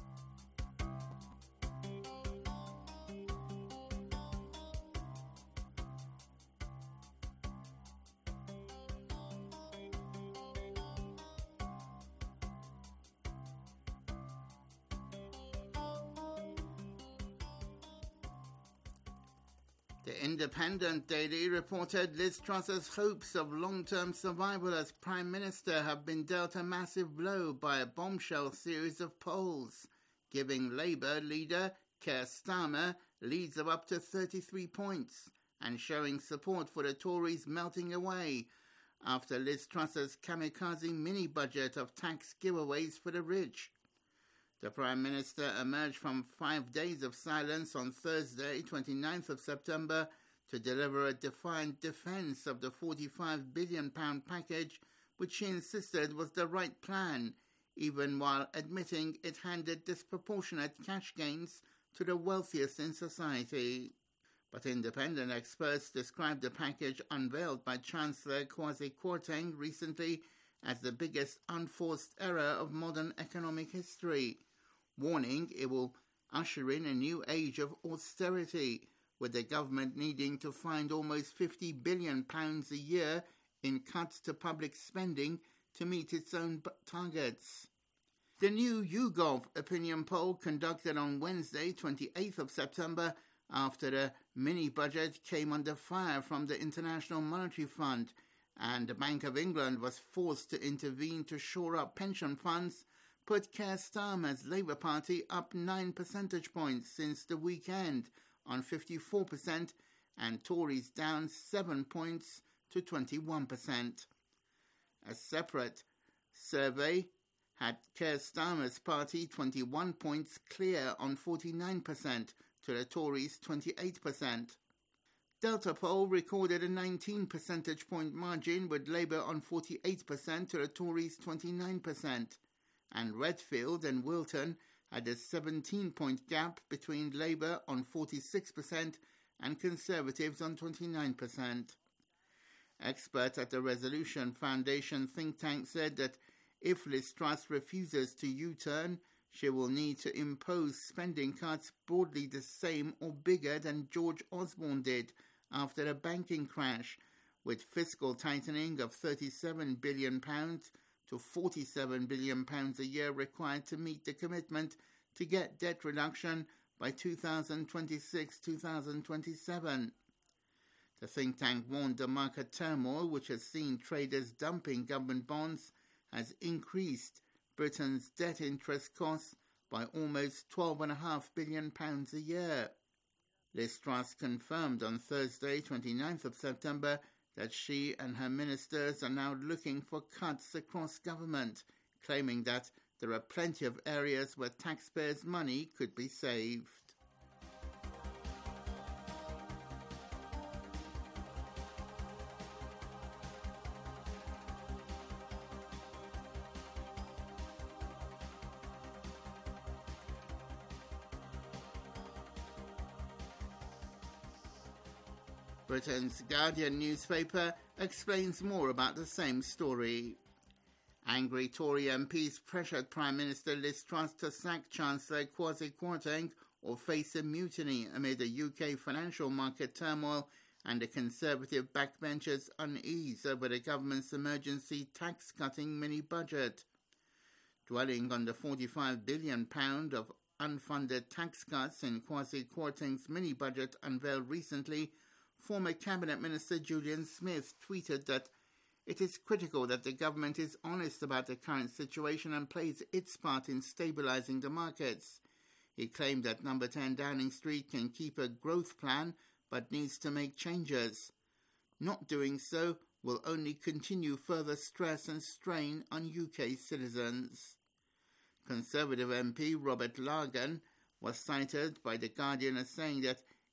[SPEAKER 15] The Independent Daily reported Liz Truss's hopes of long-term survival as Prime Minister have been dealt a massive blow by a bombshell series of polls, giving Labour leader Keir Starmer leads of up to thirty-three points and showing support for the Tories melting away after Liz Truss's kamikaze mini-budget of tax giveaways for the rich. The Prime Minister emerged from five days of silence on Thursday, twenty-ninth of September, to deliver a defiant defence of the forty-five billion pounds package, which she insisted was the right plan, even while admitting it handed disproportionate cash gains to the wealthiest in society. But independent experts described the package unveiled by Chancellor Kwasi Kwarteng recently as the biggest unforced error of modern economic history, warning it will usher in a new age of austerity, with the government needing to find almost fifty billion pounds a year in cuts to public spending to meet its own targets. The new YouGov opinion poll conducted on Wednesday, twenty-eighth of September, after the mini-budget came under fire from the International Monetary Fund and the Bank of England was forced to intervene to shore up pension funds, put Keir Starmer's Labour Party up nine percentage points since the weekend on fifty-four percent and Tories down seven points to twenty-one percent. A separate survey had Keir Starmer's party twenty-one points clear on forty-nine percent to the Tories twenty-eight percent. Delta poll recorded a nineteen percentage point margin with Labour on forty-eight percent to the Tories twenty-nine percent. And Redfield and Wilton had a seventeen-point gap between Labour on forty-six percent and Conservatives on twenty-nine percent. Experts at the Resolution Foundation think tank said that if Liz Truss refuses to U-turn, she will need to impose spending cuts broadly the same or bigger than George Osborne did after the banking crash, with fiscal tightening of thirty-seven billion pounds to forty-seven billion pounds a year required to meet the commitment to get debt reduction by two thousand twenty-six to two thousand twenty-seven. The think tank warned the market turmoil, which has seen traders dumping government bonds, has increased Britain's debt interest costs by almost twelve point five billion pounds a year. Liz Truss confirmed on Thursday, twenty-ninth of September, that she and her ministers are now looking for cuts across government, claiming that there are plenty of areas where taxpayers' money could be saved. Britain's Guardian newspaper explains more about the same story. Angry Tory M Ps pressured Prime Minister Liz Truss to sack Chancellor Kwasi Kwarteng or face a mutiny amid a U K financial market turmoil and the Conservative backbenchers' unease over the government's emergency tax-cutting mini-budget. Dwelling on the forty-five billion pounds of unfunded tax cuts in Kwasi Kwarteng's mini-budget unveiled recently, former Cabinet Minister Julian Smith tweeted that it is critical that the government is honest about the current situation and plays its part in stabilising the markets. He claimed that number ten Downing Street can keep a growth plan but needs to make changes. Not doing so will only continue further stress and strain on U K citizens. Conservative M P Robert Largan was cited by The Guardian as saying that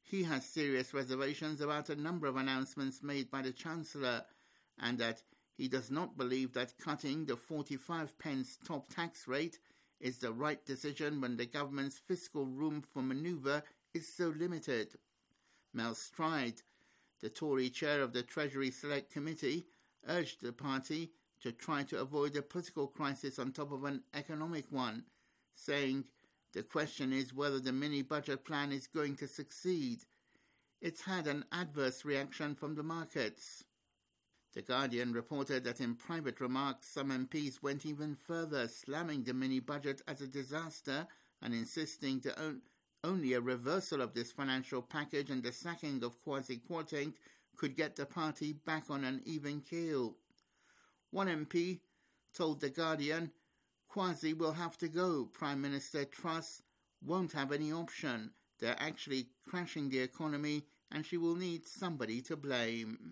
[SPEAKER 15] he has serious reservations about a number of announcements made by the Chancellor, and that he does not believe that cutting the forty-five pence top tax rate is the right decision when the government's fiscal room for manoeuvre is so limited. Mel Stride, the Tory chair of the Treasury Select Committee, urged the party to try to avoid a political crisis on top of an economic one, saying the question is whether the mini-budget plan is going to succeed. It's had an adverse reaction from the markets. The Guardian reported that in private remarks some M Ps went even further, slamming the mini-budget as a disaster and insisting that on- only a reversal of this financial package and the sacking of Kwasi Kwarteng could get the party back on an even keel. One M P told The Guardian, Kwasi will have to go. Prime Minister Truss won't have any option. They're actually crashing the economy and she will need somebody to blame.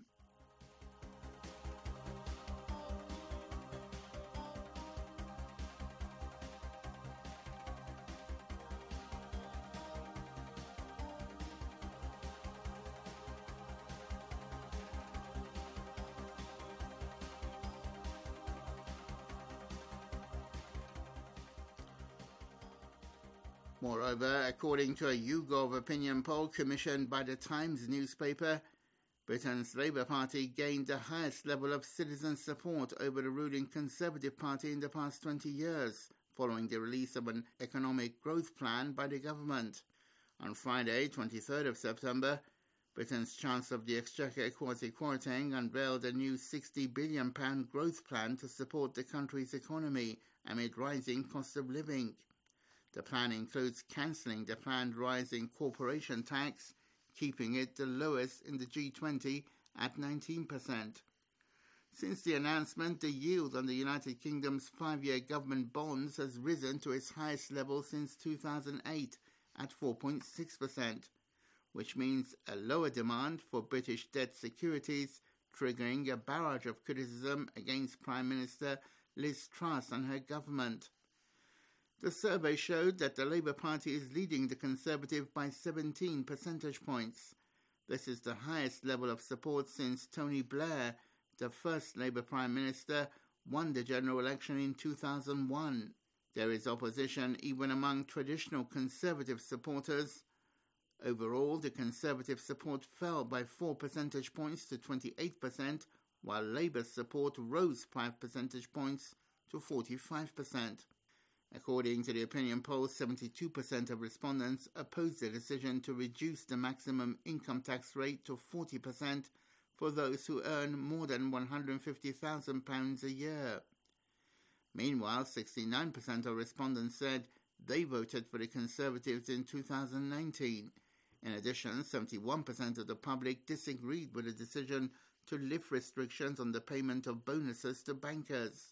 [SPEAKER 15] Moreover, according to a YouGov opinion poll commissioned by the Times newspaper, Britain's Labour Party gained the highest level of citizen support over the ruling Conservative Party in the past twenty years, following the release of an economic growth plan by the government. On Friday, twenty-third of September, Britain's Chancellor of the Exchequer, Kwasi Kwarteng, unveiled a new sixty billion pounds growth plan to support the country's economy amid rising cost of living. The plan includes cancelling the planned rise in corporation tax, keeping it the lowest in the G twenty at nineteen percent. Since the announcement, the yield on the United Kingdom's five-year government bonds has risen to its highest level since two thousand eight at four point six percent, which means a lower demand for British debt securities, triggering a barrage of criticism against Prime Minister Liz Truss and her government. The survey showed that the Labour Party is leading the Conservative by seventeen percentage points. This is the highest level of support since Tony Blair, the first Labour Prime Minister, won the general election in two thousand one. There is opposition even among traditional Conservative supporters. Overall, the Conservative support fell by four percentage points to twenty-eight percent, while Labour's support rose five percentage points to forty-five percent. According to the opinion poll, seventy-two percent of respondents opposed the decision to reduce the maximum income tax rate to forty percent for those who earn more than one hundred fifty thousand pounds a year. Meanwhile, sixty-nine percent of respondents said they voted for the Conservatives in two thousand nineteen. In addition, seventy-one percent of the public disagreed with the decision to lift restrictions on the payment of bonuses to bankers.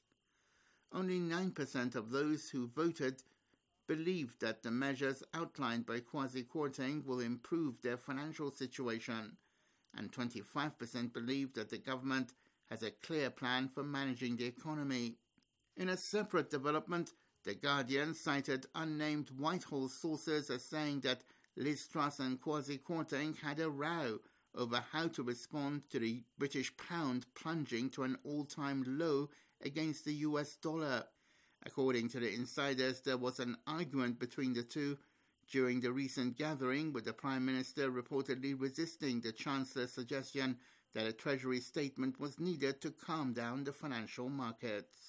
[SPEAKER 15] Only nine percent of those who voted believed that the measures outlined by Kwasi Kwarteng will improve their financial situation, and twenty-five percent believed that the government has a clear plan for managing the economy. In a separate development, The Guardian cited unnamed Whitehall sources as saying that Liz Truss and Kwasi Kwarteng had a row over how to respond to the British pound plunging to an all-time low against the U S dollar. According to the insiders, there was an argument between the two during the recent gathering, with the Prime Minister reportedly resisting the Chancellor's suggestion that a Treasury statement was needed to calm down the financial markets.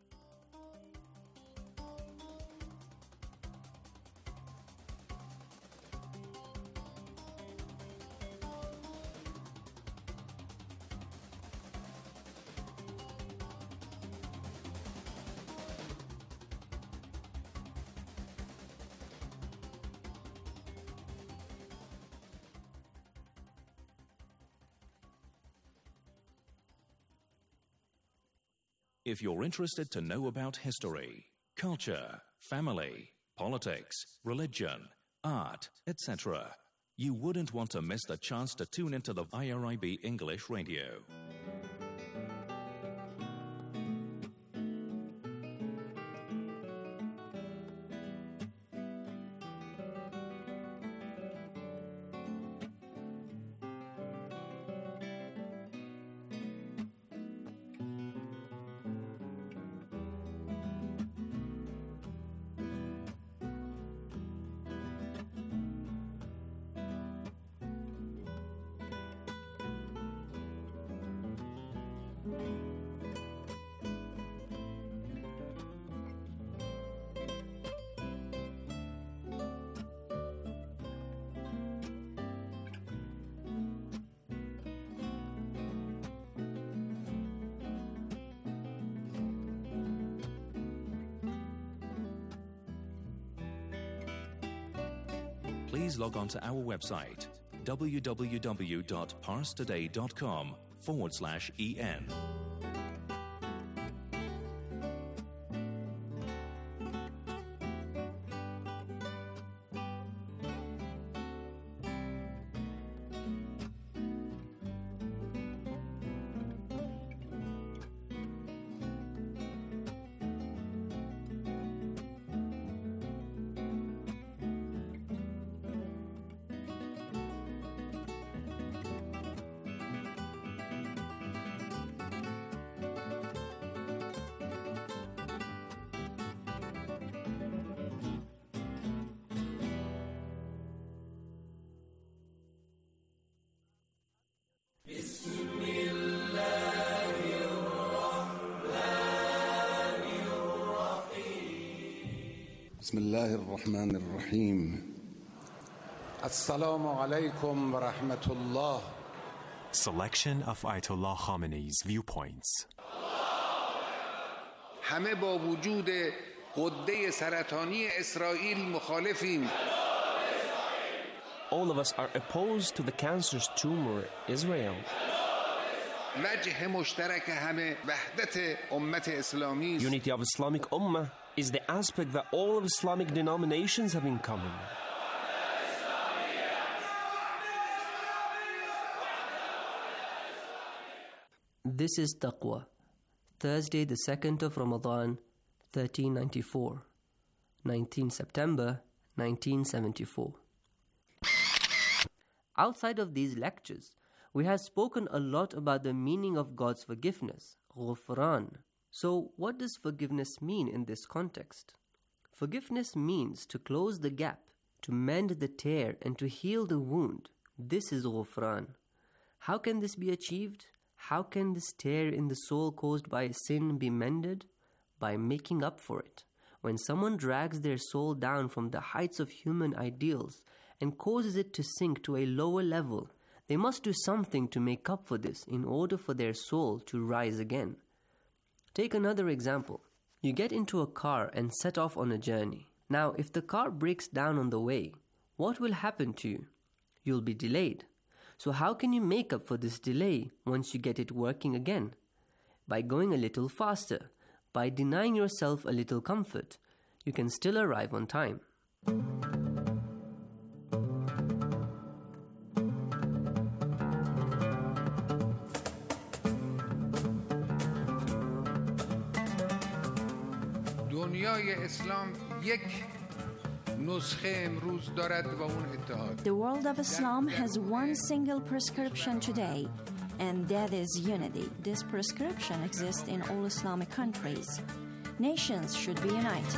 [SPEAKER 16] If you're interested to know about history, culture, family, politics, religion, art, et cetera, you wouldn't want to miss the chance to tune into the I R I B English Radio. please log on to our website www.parstoday.com forward slash en.
[SPEAKER 17] بسم الله الرحمن الرحيم السلام عليكم ورحمة الله.
[SPEAKER 18] Selection of Ayatollah Khamenei's viewpoints.
[SPEAKER 17] همه با وجود غده سرطانی اسرائیل مخالفیم.
[SPEAKER 19] All of us are opposed to the cancerous tumor, Israel.
[SPEAKER 17] وجه مشترک همه وحدت امت اسلامی.
[SPEAKER 19] Unity of Islamic Ummah is the aspect that all of Islamic denominations have in common.
[SPEAKER 20] This is Taqwa, Thursday the second of Ramadan, thirteen ninety-four, nineteenth September, nineteen seventy-four. Outside of these lectures, we have spoken a lot about the meaning of God's forgiveness, Ghufran. So, what does forgiveness mean in this context? Forgiveness means to close the gap, to mend the tear, and to heal the wound. This is Ghufran. How can this be achieved? How can this tear in the soul caused by a sin be mended? By making up for it. When someone drags their soul down from the heights of human ideals and causes it to sink to a lower level, they must do something to make up for this in order for their soul to rise again. Take another example. You get into a car and set off on a journey. Now, if the car breaks down on the way, what will happen to you? You'll be delayed. So how can you make up for this delay once you get it working again? By going a little faster, by denying yourself a little comfort, you can still arrive on time.
[SPEAKER 17] دنیای اسلام یک نسخه امروز دارد و اون اتحاد.
[SPEAKER 3] The world of Islam has one single prescription today, and that is unity. This prescription exists in all Islamic countries. Nations should be united.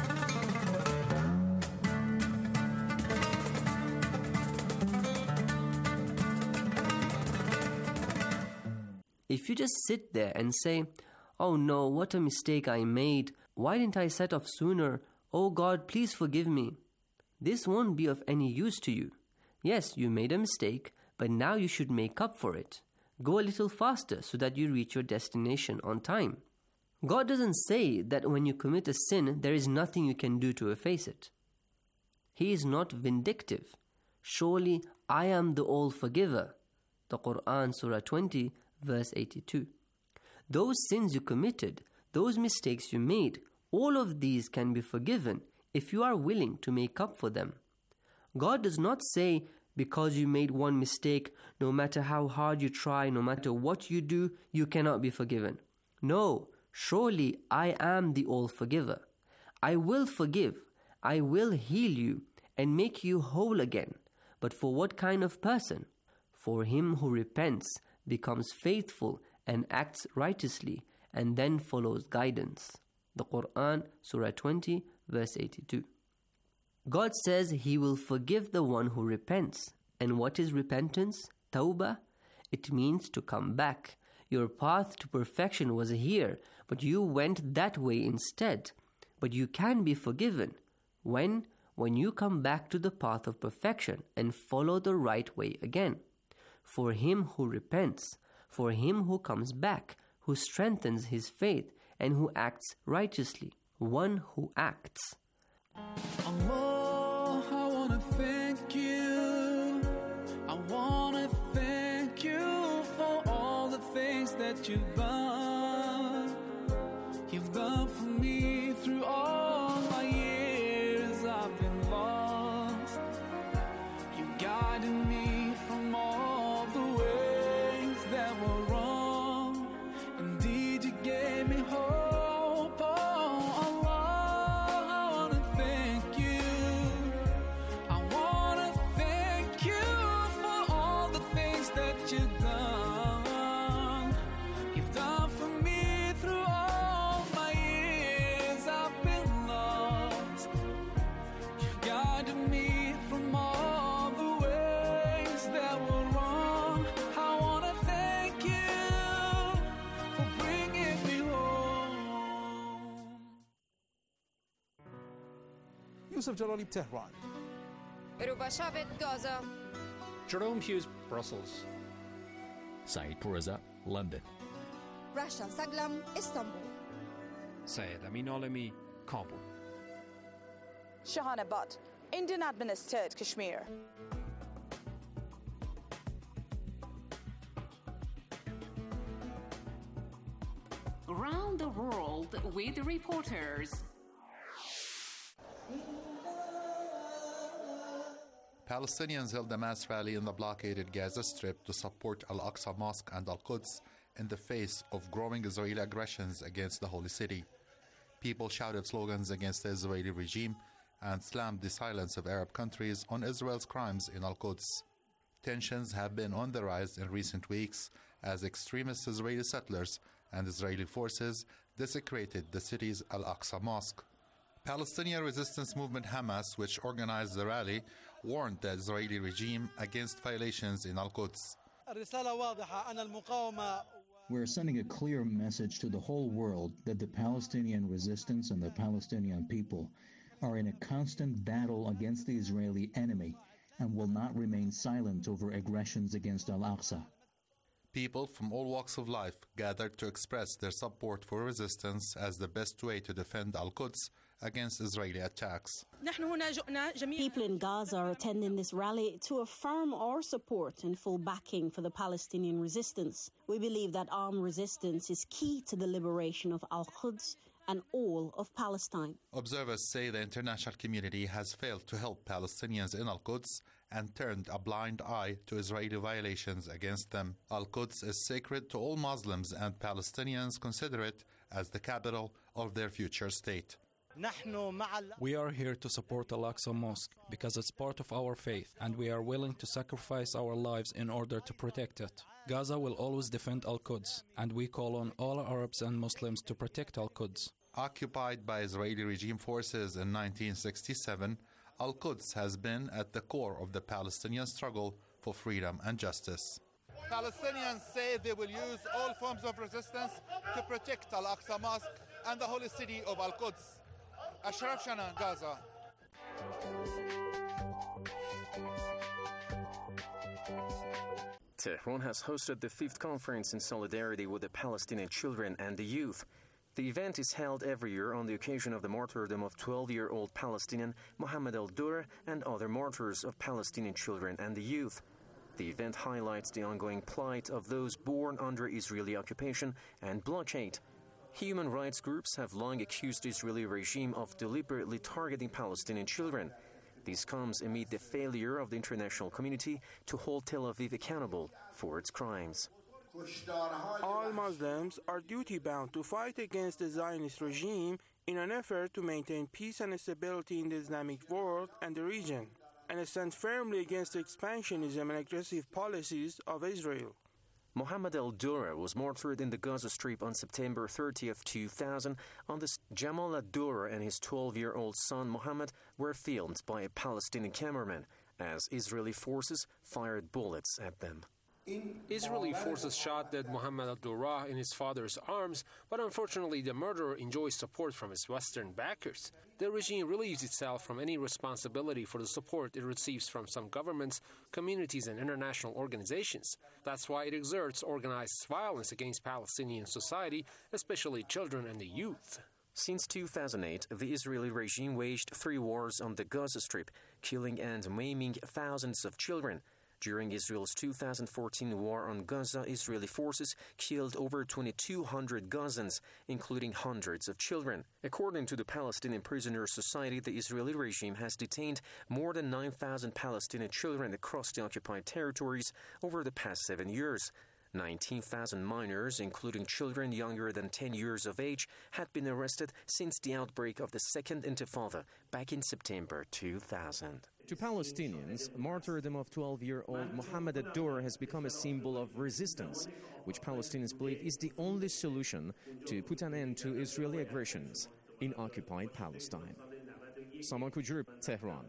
[SPEAKER 20] If you just sit there and say, "Oh no, what a mistake I made. Why didn't I set off sooner? Oh God, please forgive me." This won't be of any use to you. Yes, you made a mistake, but now you should make up for it. Go a little faster so that you reach your destination on time. God doesn't say that when you commit a sin, there is nothing you can do to efface it. He is not vindictive. Surely I am the all-forgiver. The Quran, Surah twenty, verse eighty-two. Those sins you committed, those mistakes you made, all of these can be forgiven if you are willing to make up for them. God does not say, because you made one mistake, no matter how hard you try, no matter what you do, you cannot be forgiven. No, surely I am the all-forgiver. I will forgive, I will heal you, and make you whole again. But for what kind of person? For him who repents, becomes faithful, and acts righteously, and then follows guidance. The Quran, Surah twenty, verse eighty-two. God says He will forgive the one who repents. And what is repentance? Tawbah? It means to come back. Your path to perfection was here, but you went that way instead. But you can be forgiven. When? When you come back to the path of perfection and follow the right way again. For him who repents, for him who comes back, who strengthens his faith, and who acts righteously. One who acts.
[SPEAKER 5] Allah, I wanna thank you
[SPEAKER 21] what you've done. You've done for me through all my years I've been lost. You guided me from all the ways that were wrong. Indeed, you gave me hope. Oh, Allah, I want to thank you. I want to thank you for all the things that you've done. You've done for me through all my years I've been lost. You've guided me from all the ways that were wrong. I want to thank you for bringing me home.
[SPEAKER 22] Yusuf Jalali, Tehran.
[SPEAKER 23] Rubashavit, Gaza.
[SPEAKER 24] Jerome Hughes, Brussels.
[SPEAKER 25] Saeed Pourreza, London.
[SPEAKER 23] Rasha Saglam, Istanbul.
[SPEAKER 24] Syed Amin Alami, Kabul.
[SPEAKER 26] Shahana Butt, Indian administered Kashmir.
[SPEAKER 10] Around the world with reporters.
[SPEAKER 27] Palestinians held a mass rally in the blockaded Gaza Strip to support Al-Aqsa Mosque and Al-Quds in the face of growing Israeli aggressions against the Holy City. People shouted slogans against the Israeli regime and slammed the silence of Arab countries on Israel's crimes in Al-Quds. Tensions have been on the rise in recent weeks as extremist Israeli settlers and Israeli forces desecrated the city's Al-Aqsa Mosque. Palestinian resistance movement Hamas, which organized the rally, warned the Israeli regime against violations in Al-Quds.
[SPEAKER 28] We're sending a clear message to the whole world that the Palestinian resistance and the Palestinian people are in a constant battle against the Israeli enemy and will not remain silent over aggressions against Al-Aqsa.
[SPEAKER 27] People from all walks of life gathered to express their support for resistance as the best way to defend Al-Quds against Israeli attacks.
[SPEAKER 29] People in Gaza are attending this rally to affirm our support and full backing for the Palestinian resistance. We believe that armed resistance is key to the liberation of Al-Quds and all of Palestine.
[SPEAKER 27] Observers say the international community has failed to help Palestinians in Al-Quds and turned a blind eye to Israeli violations against them. Al-Quds is sacred to all Muslims, and Palestinians consider it as the capital of their future state.
[SPEAKER 30] We are here to support Al-Aqsa Mosque because it's part of our faith, and we are willing to sacrifice our lives in order to protect it. Gaza will always defend Al-Quds, and we call on all Arabs and Muslims to protect Al-Quds.
[SPEAKER 27] Occupied by Israeli regime forces in nineteen sixty-seven, Al-Quds has been at the core of the Palestinian struggle for freedom and justice.
[SPEAKER 31] Palestinians say they will use all forms of resistance to protect Al-Aqsa Mosque and the holy city of Al-Quds. Ashraf Shana, Gaza.
[SPEAKER 32] Tehran has hosted the fifth conference in solidarity with the Palestinian children and the youth. The event is held every year on the occasion of the martyrdom of twelve-year-old Palestinian Mohammed al-Dur and other martyrs of Palestinian children and the youth. The event highlights the ongoing plight of those born under Israeli occupation and blockade. Human rights groups have long accused the Israeli regime of deliberately targeting Palestinian children. This comes amid the failure of the international community to hold Tel Aviv accountable for its crimes.
[SPEAKER 33] All Muslims are duty-bound to fight against the Zionist regime in an effort to maintain peace and stability in the Islamic world and the region, and stand firmly against the expansionism and aggressive policies of Israel.
[SPEAKER 32] Mohammed al-Dur was martyred in the Gaza Strip on September thirtieth, two thousand. On this, Jamal al-Dur and his twelve-year-old son Mohammed were filmed by a Palestinian cameraman as Israeli forces fired bullets at them.
[SPEAKER 24] Israeli forces shot dead Mohammed al-Dur in his father's arms, but unfortunately the murderer enjoys support from his Western backers. The regime relieves itself from any responsibility for the support it receives from some governments, communities, and international organizations. That's why it exerts organized violence against Palestinian society, especially children and the youth.
[SPEAKER 32] Since two thousand eight, the Israeli regime waged three wars on the Gaza Strip, killing and maiming thousands of children. During Israel's two thousand fourteen war on Gaza, Israeli forces killed over twenty-two hundred Gazans, including hundreds of children. According to the Palestinian Prisoner Society, the Israeli regime has detained more than nine thousand Palestinian children across the occupied territories over the past seven years. nineteen thousand minors, including children younger than ten years of age, had been arrested since the outbreak of the Second Intifada back in September two thousand.
[SPEAKER 1] To Palestinians, martyrdom of twelve-year-old Mohammed ad-Dur has become a symbol of resistance, which Palestinians believe is the only solution to put an end to Israeli aggressions in occupied Palestine. Saman Kujur, Tehran.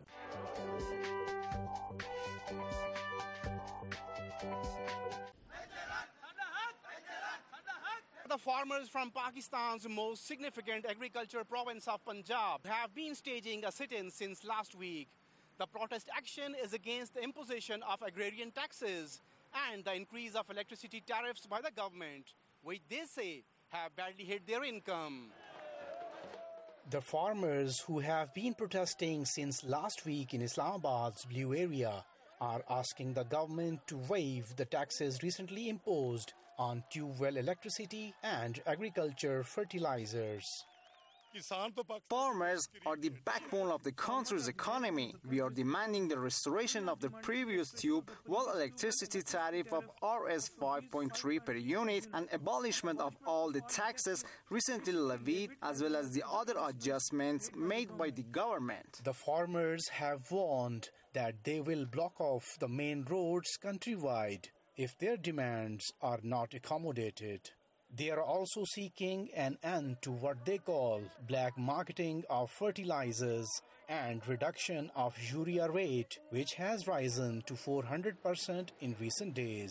[SPEAKER 2] The farmers from Pakistan's most significant agriculture province of Punjab have been staging a sit-in since last week. The protest action is against the imposition of agrarian taxes and the increase of electricity tariffs by the government, which they say have badly hit their income. The farmers who have been protesting since last week in Islamabad's Blue Area are asking the government to waive the taxes recently imposed on tube well electricity and agriculture fertilizers.
[SPEAKER 4] Farmers are the backbone of the country's economy. We are demanding the restoration of the previous tube well electricity tariff of R S five point three per unit and abolishment of all the taxes recently levied, as well as the other adjustments made by the government.
[SPEAKER 2] The farmers have warned that they will block off the main roads countrywide if their demands are not accommodated. They are also seeking an end to what they call black marketing of fertilizers and reduction of urea rate, which has risen to four hundred percent in recent days.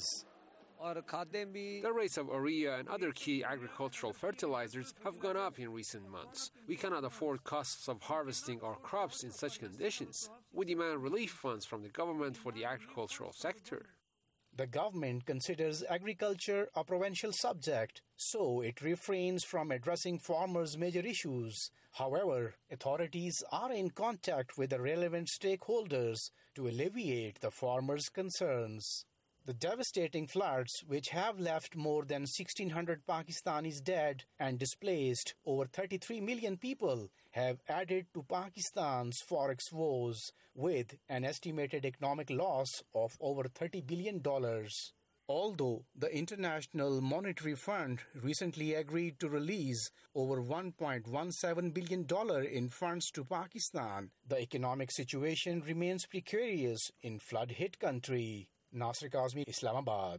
[SPEAKER 24] The rates of urea and other key agricultural fertilizers have gone up in recent months. We cannot afford costs of harvesting our crops in such conditions. We demand relief funds from the government for the agricultural sector.
[SPEAKER 2] The government considers agriculture a provincial subject, so it refrains from addressing farmers' major issues. However, authorities are in contact with the relevant stakeholders to alleviate the farmers' concerns. The devastating floods, which have left more than sixteen hundred Pakistanis dead and displaced over thirty-three million people, have added to Pakistan's forex woes, with an estimated economic loss of over thirty billion dollars. Although the International Monetary Fund recently agreed to release over one point one seven billion dollars in funds to Pakistan, the economic situation remains precarious in flood-hit country. Nasir Kazmi, Islamabad.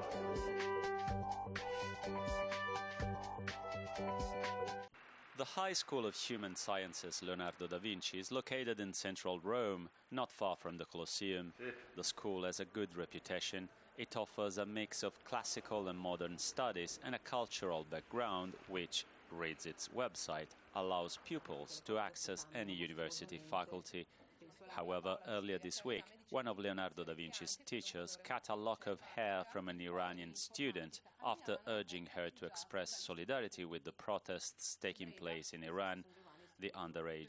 [SPEAKER 6] The High School of Human Sciences Leonardo da Vinci is located in central Rome, not far from the Colosseum. The school has a good reputation. It offers a mix of classical and modern studies and a cultural background which, reads its website, allows pupils to access any university faculty. However, earlier this week, one of Leonardo da Vinci's teachers cut a lock of hair from an Iranian student after urging her to express solidarity with the protests taking place in Iran. The underage